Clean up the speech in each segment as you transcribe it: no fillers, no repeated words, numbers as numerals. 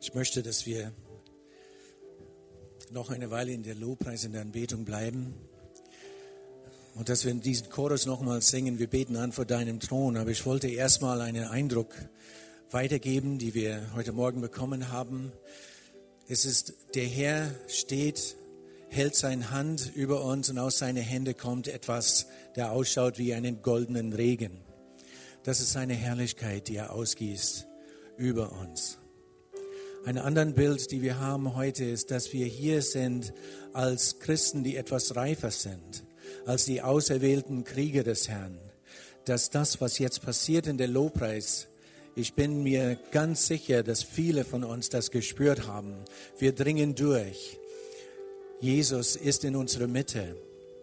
Ich möchte, dass wir noch eine Weile in der Lobpreis, in der Anbetung bleiben und dass wir diesen Chorus nochmal singen. Wir beten an vor deinem Thron, aber ich wollte erstmal einen Eindruck weitergeben, die wir heute Morgen bekommen haben. Es ist, der Herr steht, hält seine Hand über uns und aus seinen Händen kommt etwas, der ausschaut wie einen goldenen Regen. Das ist seine Herrlichkeit, die er ausgießt über uns. Ein anderes Bild, die wir haben heute, ist, dass wir hier sind als Christen, die etwas reifer sind, als die auserwählten Krieger des Herrn. Dass das, was jetzt passiert in der Lobpreis, ich bin mir ganz sicher, dass viele von uns das gespürt haben. Wir dringen durch. Jesus ist in unserer Mitte.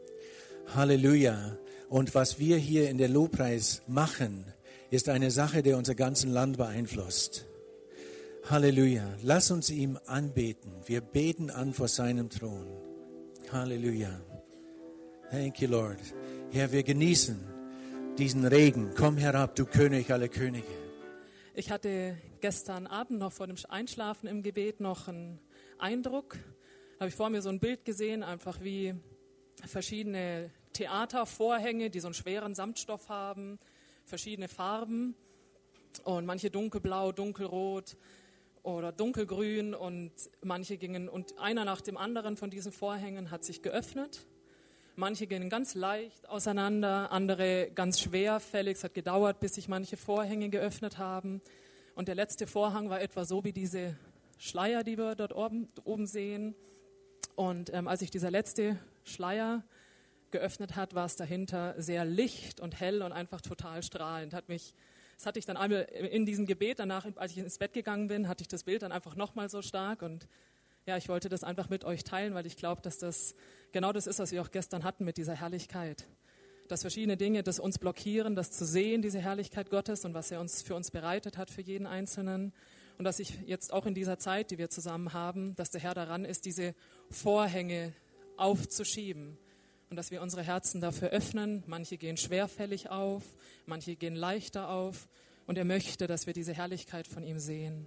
Halleluja. Und was wir hier in der Lobpreis machen, ist eine Sache, die unser ganzes Land beeinflusst. Halleluja. Lass uns ihm anbeten. Wir beten an vor seinem Thron. Halleluja. Thank you, Lord. Herr, wir genießen diesen Regen. Komm herab, du König aller Könige. Ich hatte gestern Abend noch vor dem Einschlafen im Gebet noch einen Eindruck. Da habe ich vor mir so ein Bild gesehen, einfach wie verschiedene Theatervorhänge, die so einen schweren Samtstoff haben, verschiedene Farben und manche dunkelblau, dunkelrot oder dunkelgrün und manche gingen, und einer nach dem anderen von diesen Vorhängen hat sich geöffnet. Manche gingen ganz leicht auseinander, andere ganz schwerfällig. Es hat gedauert, bis sich manche Vorhänge geöffnet haben. Und der letzte Vorhang war etwa so wie diese Schleier, die wir dort oben sehen. Und als sich dieser letzte Schleier geöffnet hat, war es dahinter sehr licht und hell und einfach total strahlend. Das hatte ich dann einmal in diesem Gebet, danach, als ich ins Bett gegangen bin, hatte ich das Bild dann einfach nochmal so stark. Und ja, ich wollte das einfach mit euch teilen, weil ich glaube, dass das genau das ist, was wir auch gestern hatten mit dieser Herrlichkeit. Dass verschiedene Dinge das uns blockieren, das zu sehen, diese Herrlichkeit Gottes und was er für uns bereitet hat, für jeden Einzelnen. Und dass ich jetzt auch in dieser Zeit, die wir zusammen haben, dass der Herr daran ist, diese Vorhänge aufzuschieben. Und dass wir unsere Herzen dafür öffnen. Manche gehen schwerfällig auf, manche gehen leichter auf. Und er möchte, dass wir diese Herrlichkeit von ihm sehen.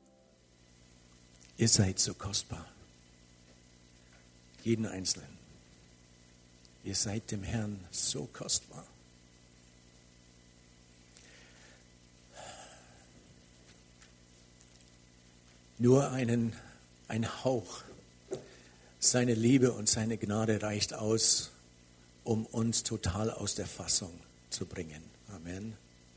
Ihr seid so kostbar. Jeden Einzelnen. Ihr seid dem Herrn so kostbar. Nur ein Hauch seiner Liebe und seine Gnade reicht aus, um uns total aus der Fassung zu bringen. Amen.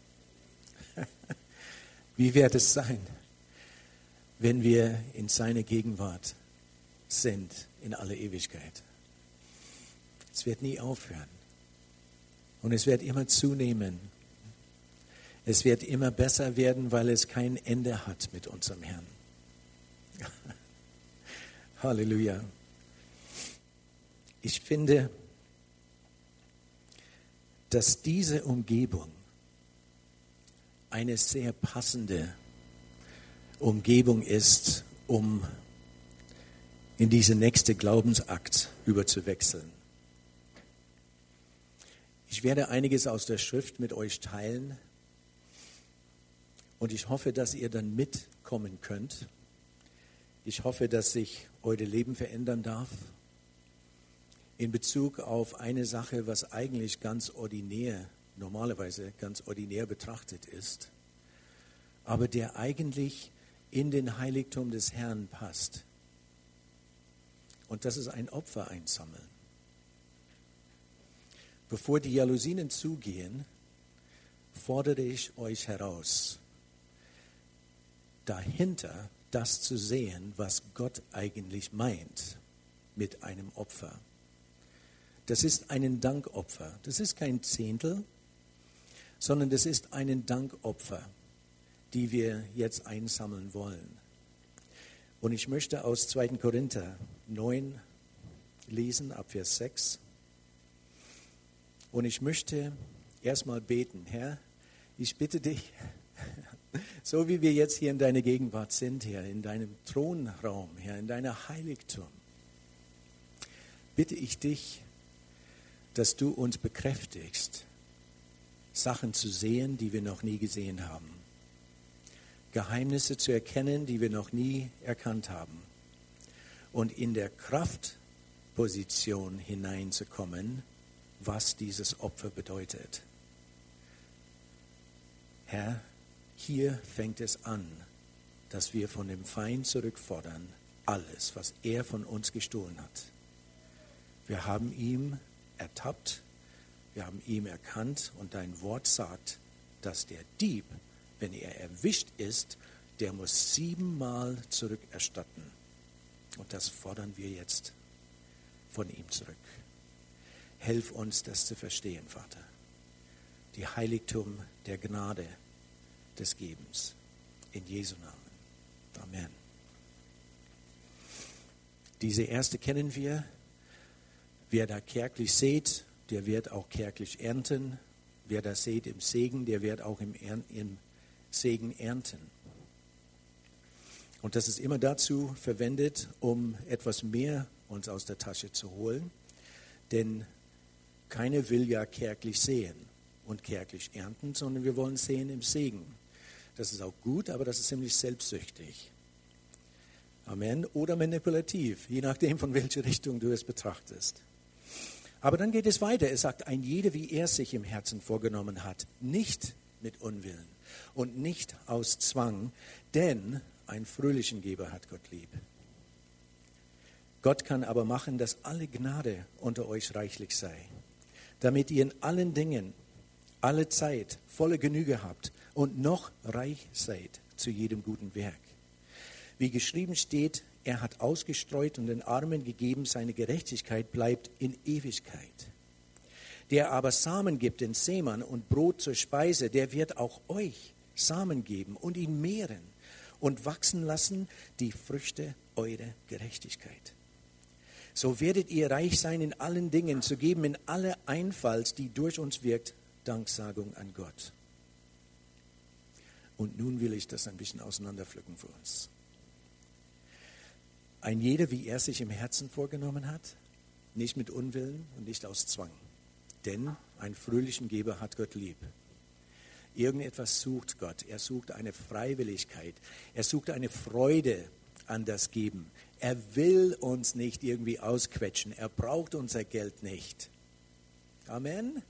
Wie wird es sein, wenn wir in seiner Gegenwart sind in aller Ewigkeit? Es wird nie aufhören. Und es wird immer zunehmen. Es wird immer besser werden, weil es kein Ende hat mit unserem Herrn. Halleluja. Ich finde, dass diese Umgebung eine sehr passende Umgebung ist, um in diese nächste Glaubensakt überzuwechseln. Ich werde einiges aus der Schrift mit euch teilen und ich hoffe, dass ihr dann mitkommen könnt. Ich hoffe, dass sich euer Leben verändern darf in Bezug auf eine Sache, was eigentlich normalerweise ganz ordinär betrachtet ist, aber der eigentlich in den Heiligtum des Herrn passt. Und das ist ein Opfer einsammeln. Bevor die Jalousien zugehen, fordere ich euch heraus, dahinter das zu sehen, was Gott eigentlich meint mit einem Opfer. Das ist ein Dankopfer. Das ist kein Zehntel, sondern das ist ein Dankopfer, die wir jetzt einsammeln wollen. Und ich möchte aus 2. Korinther 9 lesen, ab Vers 6. Und ich möchte erstmal beten. Herr, ich bitte dich, so wie wir jetzt hier in deiner Gegenwart sind, Herr, in deinem Thronraum, Herr, in deiner Heiligtum, bitte ich dich, dass du uns bekräftigst, Sachen zu sehen, die wir noch nie gesehen haben. Geheimnisse zu erkennen, die wir noch nie erkannt haben. Und in der Kraftposition hineinzukommen, was dieses Opfer bedeutet. Herr, hier fängt es an, dass wir von dem Feind zurückfordern, alles, was er von uns gestohlen hat. Wir haben ihn ertappt, wir haben ihn erkannt und dein Wort sagt, dass der Dieb, wenn er erwischt ist, der muss 7-mal zurückerstatten. Und das fordern wir jetzt von ihm zurück. Hilf uns, das zu verstehen, Vater. Die Heiligtum der Gnade des Gebens. In Jesu Namen. Amen. Diese erste kennen wir. Wer da kärglich sät, der wird auch kärglich ernten. Wer das sät im Segen, der wird auch im Segen ernten. Und das ist immer dazu verwendet, um etwas mehr uns aus der Tasche zu holen. Denn keiner will ja kärglich säen und kärglich ernten, sondern wir wollen säen im Segen. Das ist auch gut, aber das ist ziemlich selbstsüchtig. Amen. Oder manipulativ, je nachdem, von welcher Richtung du es betrachtest. Aber dann geht es weiter. Es sagt, ein jeder, wie er sich im Herzen vorgenommen hat, nicht mit Unwillen und nicht aus Zwang, denn einen fröhlichen Geber hat Gott lieb. Gott kann aber machen, dass alle Gnade unter euch reichlich sei, damit ihr in allen Dingen, alle Zeit, volle Genüge habt und noch reich seid zu jedem guten Werk. Wie geschrieben steht, er hat ausgestreut und den Armen gegeben, seine Gerechtigkeit bleibt in Ewigkeit. Der aber Samen gibt den Sämann und Brot zur Speise, der wird auch euch Samen geben und ihn mehren und wachsen lassen die Früchte eurer Gerechtigkeit. So werdet ihr reich sein in allen Dingen, zu geben in alle Einfalt, die durch uns wirkt, Danksagung an Gott. Und nun will ich das ein bisschen auseinanderpflücken für uns. Ein jeder, wie er sich im Herzen vorgenommen hat, nicht mit Unwillen und nicht aus Zwang. Denn einen fröhlichen Geber hat Gott lieb. Irgendetwas sucht Gott. Er sucht eine Freiwilligkeit. Er sucht eine Freude an das Geben. Er will uns nicht irgendwie ausquetschen. Er braucht unser Geld nicht. Amen.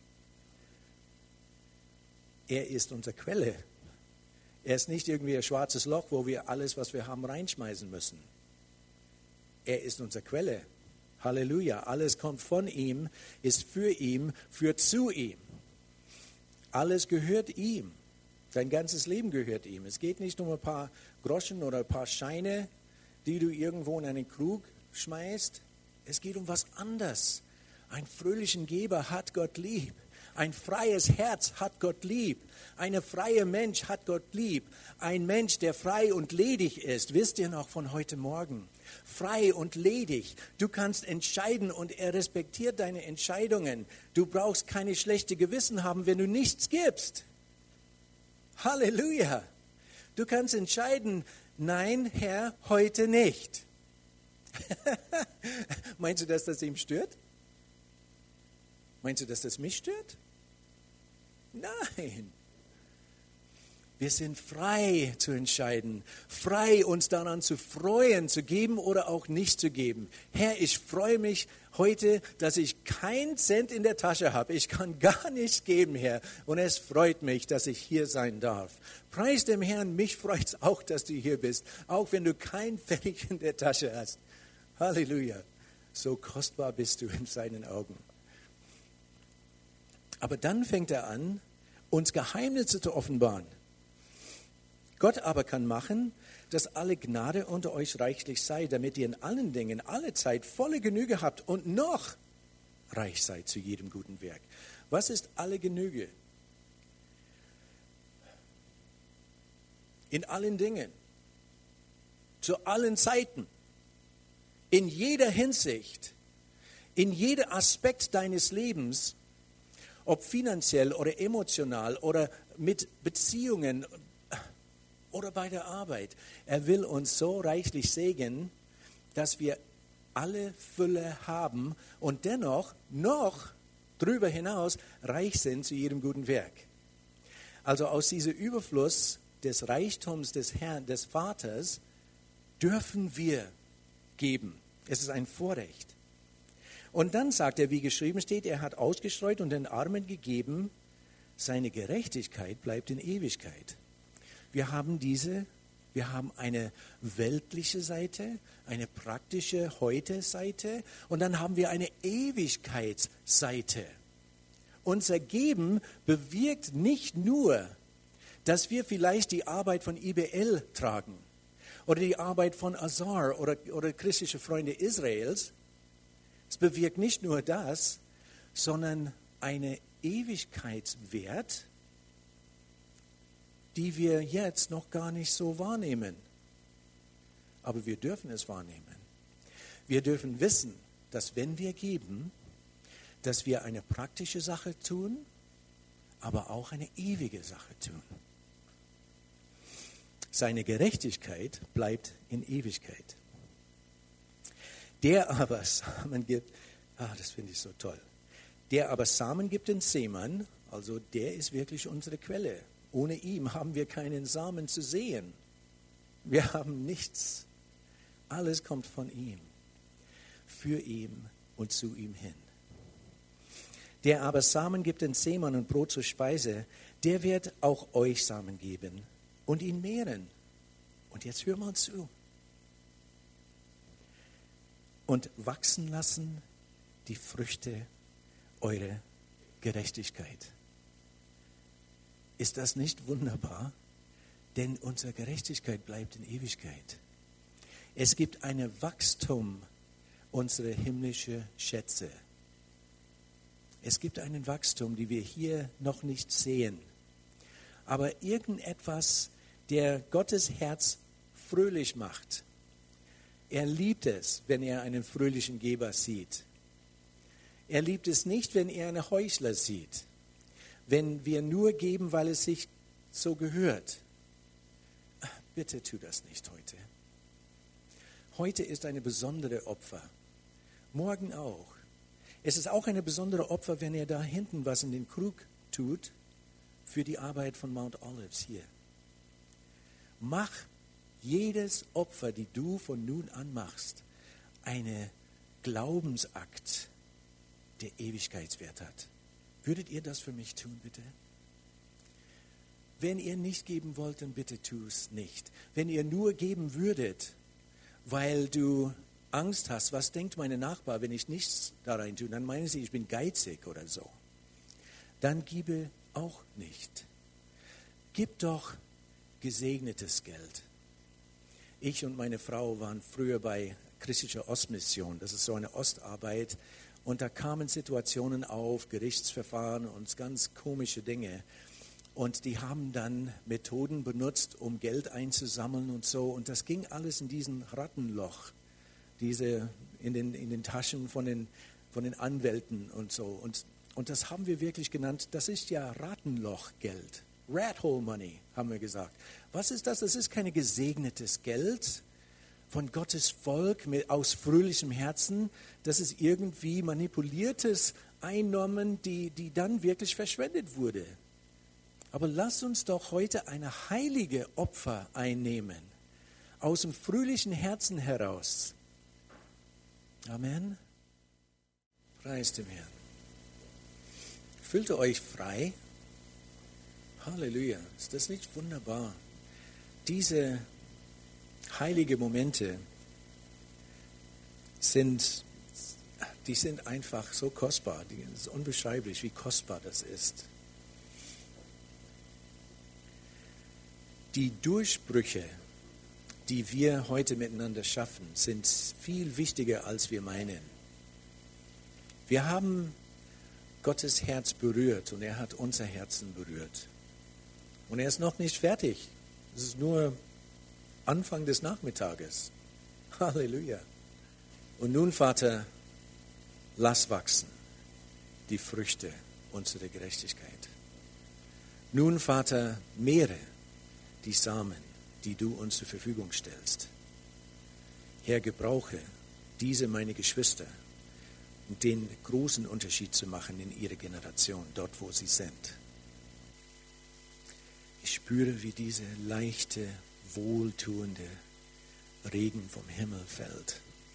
Er ist unsere Quelle. Er ist nicht irgendwie ein schwarzes Loch, wo wir alles, was wir haben, reinschmeißen müssen. Er ist unsere Quelle. Halleluja. Alles kommt von ihm, ist für ihn, führt zu ihm. Alles gehört ihm. Dein ganzes Leben gehört ihm. Es geht nicht um ein paar Groschen oder ein paar Scheine, die du irgendwo in einen Krug schmeißt. Es geht um was anderes. Einen fröhlichen Geber hat Gott lieb. Ein freies Herz hat Gott lieb. Ein freier Mensch hat Gott lieb. Ein Mensch, der frei und ledig ist. Wisst ihr noch von heute Morgen? Frei und ledig. Du kannst entscheiden und er respektiert deine Entscheidungen. Du brauchst keine schlechte Gewissen haben, wenn du nichts gibst. Halleluja. Du kannst entscheiden, nein, Herr, heute nicht. Meinst du, dass das ihm stört? Meinst du, dass das mich stört? Nein. Wir sind frei zu entscheiden, frei uns daran zu freuen, zu geben oder auch nicht zu geben. Herr, ich freue mich heute, dass ich keinen Cent in der Tasche habe. Ich kann gar nichts geben, Herr. Und es freut mich, dass ich hier sein darf. Preis dem Herrn, mich freut es auch, dass du hier bist, auch wenn du kein Pfennig in der Tasche hast. Halleluja. So kostbar bist du in seinen Augen. Aber dann fängt er an, uns Geheimnisse zu offenbaren. Gott aber kann machen, dass alle Gnade unter euch reichlich sei, damit ihr in allen Dingen, alle Zeit volle Genüge habt und noch reich seid zu jedem guten Werk. Was ist alle Genüge? In allen Dingen, zu allen Zeiten, in jeder Hinsicht, in jedem Aspekt deines Lebens, ob finanziell oder emotional oder mit Beziehungen oder bei der Arbeit. Er will uns so reichlich segnen, dass wir alle Fülle haben und dennoch noch darüber hinaus reich sind zu jedem guten Werk. Also aus diesem Überfluss des Reichtums des Herrn, des Vaters, dürfen wir geben. Es ist ein Vorrecht. Und dann sagt er, wie geschrieben steht, er hat ausgestreut und den Armen gegeben, seine Gerechtigkeit bleibt in Ewigkeit. Wir haben eine weltliche Seite, eine praktische Heute-Seite und dann haben wir eine Ewigkeitsseite. Unser Geben bewirkt nicht nur, dass wir vielleicht die Arbeit von IBL tragen oder die Arbeit von Azar oder christliche Freunde Israels. Es bewirkt nicht nur das, sondern eine Ewigkeitswert, die wir jetzt noch gar nicht so wahrnehmen. Aber wir dürfen es wahrnehmen. Wir dürfen wissen, dass wenn wir geben, dass wir eine praktische Sache tun, aber auch eine ewige Sache tun. Seine Gerechtigkeit bleibt in Ewigkeit. Der aber Samen gibt, das finde ich so toll, der aber Samen gibt den Seemann, also der ist wirklich unsere Quelle. Ohne ihn haben wir keinen Samen zu sehen. Wir haben nichts. Alles kommt von ihm, für ihn und zu ihm hin. Der aber Samen gibt den Seemann und Brot zur Speise, der wird auch euch Samen geben und ihn mehren. Und jetzt hör mal zu. Und wachsen lassen die Früchte eurer Gerechtigkeit. Ist das nicht wunderbar? Denn unsere Gerechtigkeit bleibt in Ewigkeit. Es gibt ein Wachstum unserer himmlischen Schätze. Es gibt einen Wachstum, die wir hier noch nicht sehen. Aber irgendetwas, der Gottes Herz fröhlich macht. Er liebt es, wenn er einen fröhlichen Geber sieht. Er liebt es nicht, wenn er einen Heuchler sieht. Wenn wir nur geben, weil es sich so gehört. Bitte tu das nicht heute. Heute ist eine besondere Opfer. Morgen auch. Es ist auch eine besondere Opfer, wenn er da hinten was in den Krug tut für die Arbeit von Mount Olives hier. Mach jedes Opfer, die du von nun an machst, einen Glaubensakt, der Ewigkeitswert hat. Würdet ihr das für mich tun, bitte? Wenn ihr nicht geben wollt, dann bitte tu es nicht. Wenn ihr nur geben würdet, weil du Angst hast, was denkt meine Nachbar, wenn ich nichts da rein tue, dann meinen sie, ich bin geizig oder so. Dann gebe auch nicht. Gib doch gesegnetes Geld. Ich und meine Frau waren früher bei Christlicher Ostmission. Das ist so eine Ostarbeit. Und da kamen Situationen auf, Gerichtsverfahren und ganz komische Dinge. Und die haben dann Methoden benutzt, um Geld einzusammeln und so. Und das ging alles in diesem Rattenloch, in den Taschen von den Anwälten und so. Und das haben wir wirklich genannt, das ist ja Rattenlochgeld. Rat Hole Money, haben wir gesagt. Was ist das? Das ist kein gesegnetes Geld von Gottes Volk aus fröhlichem Herzen. Das ist irgendwie manipuliertes Einnahmen, die dann wirklich verschwendet wurde. Aber lass uns doch heute eine heilige Opfer einnehmen, aus dem fröhlichen Herzen heraus. Amen. Preis dem Herrn. Fühlt ihr euch frei? Halleluja. Ist das nicht wunderbar? Diese heiligen Momente sind einfach so kostbar. Es ist unbeschreiblich, wie kostbar das ist. Die Durchbrüche, die wir heute miteinander schaffen, sind viel wichtiger, als wir meinen. Wir haben Gottes Herz berührt und er hat unser Herzen berührt. Und er ist noch nicht fertig. Es ist nur Anfang des Nachmittages. Halleluja. Und nun, Vater, lass wachsen die Früchte unserer Gerechtigkeit. Nun, Vater, mehre die Samen, die du uns zur Verfügung stellst. Herr, gebrauche diese meine Geschwister, um den großen Unterschied zu machen in ihrer Generation, dort wo sie sind. Ich ich spüre, wie diese leichte, wohltuende Regen vom Himmel fällt.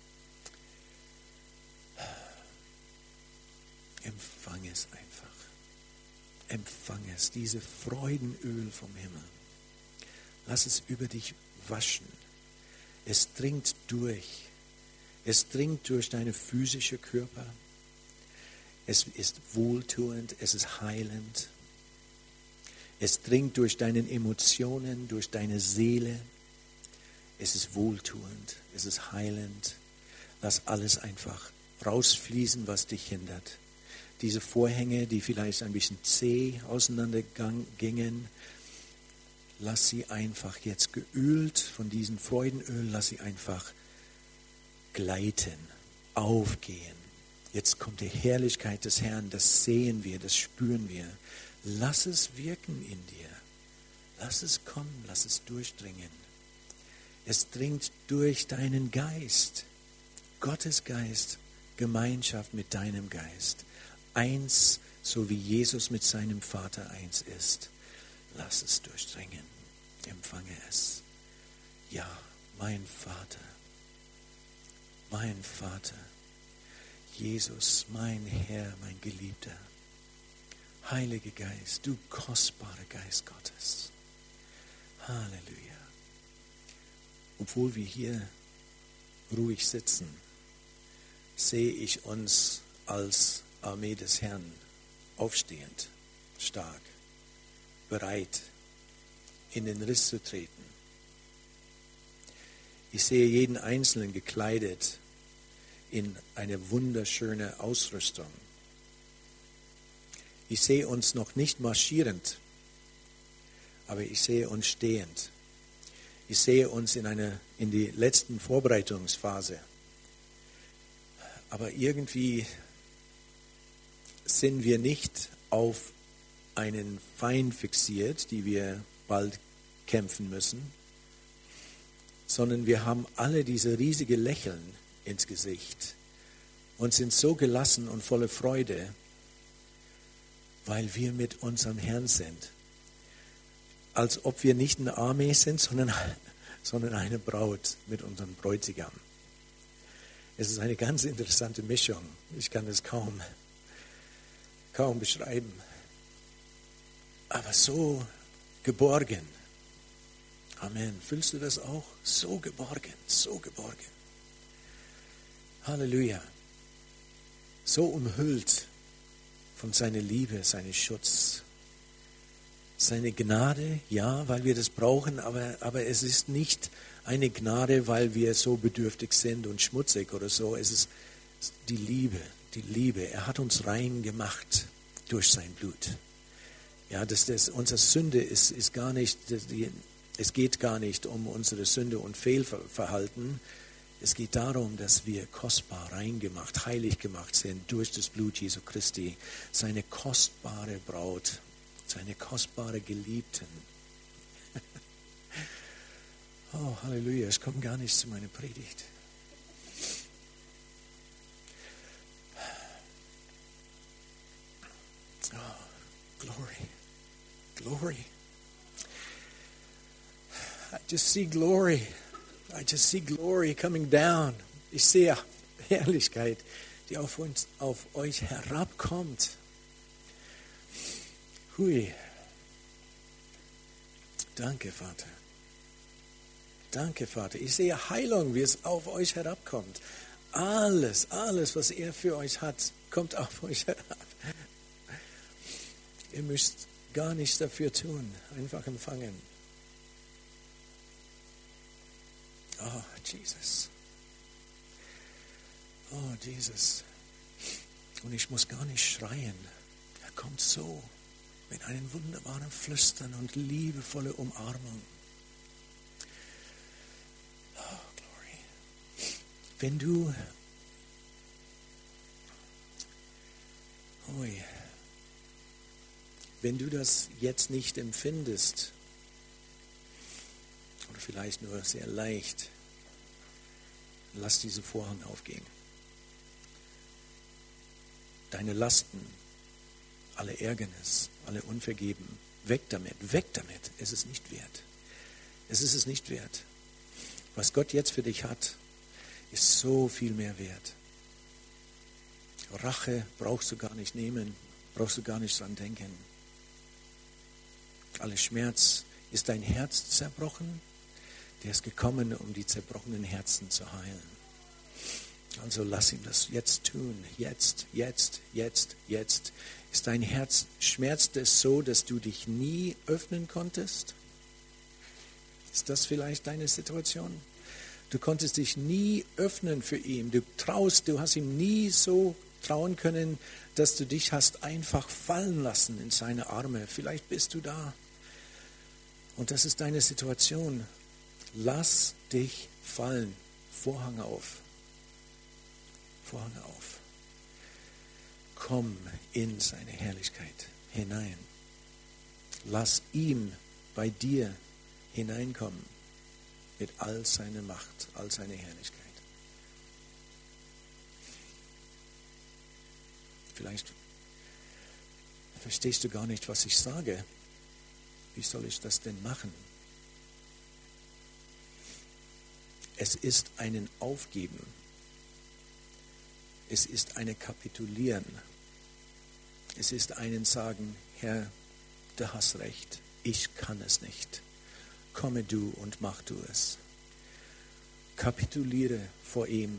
Empfang es einfach. Empfang es, diese Freudenöl vom Himmel. Lass es über dich waschen. Es dringt durch. Es dringt durch deinen physischen Körper. Es ist wohltuend, es ist heilend. Es dringt durch deine Emotionen, durch deine Seele. Es ist wohltuend, es ist heilend. Lass alles einfach rausfließen, was dich hindert. Diese Vorhänge, die vielleicht ein bisschen zäh auseinandergingen, lass sie einfach jetzt geölt von diesem Freudenöl, lass sie einfach gleiten, aufgehen. Jetzt kommt die Herrlichkeit des Herrn, das sehen wir, das spüren wir. Lass es wirken in dir. Lass es kommen, lass es durchdringen. Es dringt durch deinen Geist, Gottes Geist, Gemeinschaft mit deinem Geist. Eins, so wie Jesus mit seinem Vater eins ist. Lass es durchdringen. Empfange es. Ja, mein Vater. Mein Vater. Jesus, mein Herr, mein Geliebter. Heiliger Geist, du kostbarer Geist Gottes. Halleluja. Obwohl wir hier ruhig sitzen, sehe ich uns als Armee des Herrn aufstehend, stark, bereit, in den Riss zu treten. Ich sehe jeden Einzelnen gekleidet in eine wunderschöne Ausrüstung. Ich sehe uns noch nicht marschierend, aber ich sehe uns stehend. Ich sehe uns in die letzten Vorbereitungsphase. Aber irgendwie sind wir nicht auf einen Feind fixiert, die wir bald kämpfen müssen, sondern wir haben alle diese riesige Lächeln ins Gesicht und sind so gelassen und voller Freude, weil wir mit unserem Herrn sind. Als ob wir nicht eine Armee sind, sondern eine Braut mit unserem Bräutigam. Es ist eine ganz interessante Mischung. Ich kann es kaum beschreiben. Aber so geborgen. Amen. Fühlst du das auch? So geborgen, so geborgen. Halleluja. So umhüllt von seiner Liebe, seinem Schutz. Seine Gnade, ja, weil wir das brauchen, aber es ist nicht eine Gnade, weil wir so bedürftig sind und schmutzig oder so. Es ist die Liebe, die Liebe. Er hat uns rein gemacht durch sein Blut. Ja, unsere Sünde ist gar nicht, es geht gar nicht um unsere Sünde und Fehlverhalten. Es geht darum, dass wir kostbar reingemacht, heilig gemacht sind durch das Blut Jesu Christi. Seine kostbare Braut, seine kostbare Geliebten. Oh, Halleluja, es kommt gar nicht zu meiner Predigt. Oh, glory, glory. I just see glory. I just see glory coming down. Ich sehe Herrlichkeit, die auf euch herabkommt. Hui. Danke, Vater. Danke, Vater. Ich sehe Heilung, wie es auf euch herabkommt. Alles, was er für euch hat, kommt auf euch herab. Ihr müsst gar nichts dafür tun. Einfach empfangen. Oh, Jesus. Oh, Jesus. Und ich muss gar nicht schreien. Er kommt so mit einem wunderbaren Flüstern und liebevolle Umarmung. Oh, glory. Wenn du das jetzt nicht empfindest, oder vielleicht nur sehr leicht, lass diese Vorhang aufgehen. Deine Lasten, alle Ärgernis, alle Unvergeben, Weg damit, weg damit. Es ist nicht wert. Es ist es nicht wert. Was Gott jetzt für dich hat, ist so viel mehr wert. Rache brauchst du gar nicht nehmen, brauchst du gar nicht dran denken. Alle Schmerz, ist dein Herz zerbrochen? Der ist gekommen, um die zerbrochenen Herzen zu heilen. Also lass ihm das jetzt tun. Jetzt. Ist dein Herz, schmerzt es so, dass du dich nie öffnen konntest? Ist das vielleicht deine Situation? Du konntest dich nie öffnen für ihn. Du hast ihm nie so trauen können, dass du dich hast einfach fallen lassen in seine Arme. Vielleicht bist du da. Und das ist deine Situation. Lass dich fallen. Vorhang auf. Vorhang auf. Komm in seine Herrlichkeit hinein. Lass ihm bei dir hineinkommen mit all seiner Macht, all seiner Herrlichkeit. Vielleicht verstehst du gar nicht, was ich sage. Wie soll ich das denn machen? Es ist einen Aufgeben. Es ist eine Kapitulieren. Es ist einen Sagen, Herr, du hast recht, ich kann es nicht. Komme du und mach du es. Kapituliere vor ihm.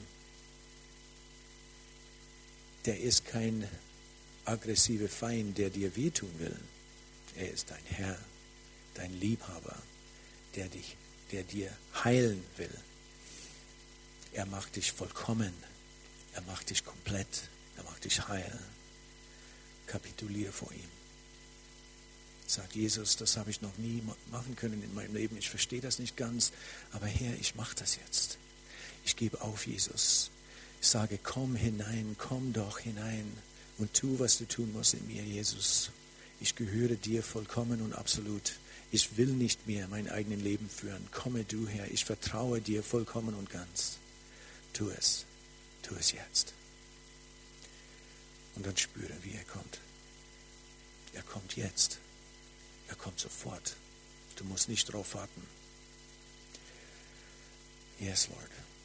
Der ist kein aggressiver Feind, der dir wehtun will. Er ist dein Herr, dein Liebhaber, der dir heilen will. Er macht dich vollkommen. Er macht dich komplett. Er macht dich heil. Kapituliere vor ihm. Sag, Jesus, das habe ich noch nie machen können in meinem Leben. Ich verstehe das nicht ganz. Aber Herr, ich mache das jetzt. Ich gebe auf, Jesus. Ich sage, komm hinein, komm doch hinein und tu, was du tun musst in mir, Jesus. Ich gehöre dir vollkommen und absolut. Ich will nicht mehr mein eigenes Leben führen. Komme du, Herr. Ich vertraue dir vollkommen und ganz. Tu es. Tu es jetzt. Und dann spüre, wie er kommt. Er kommt jetzt. Er kommt sofort. Du musst nicht drauf warten. Yes, Lord.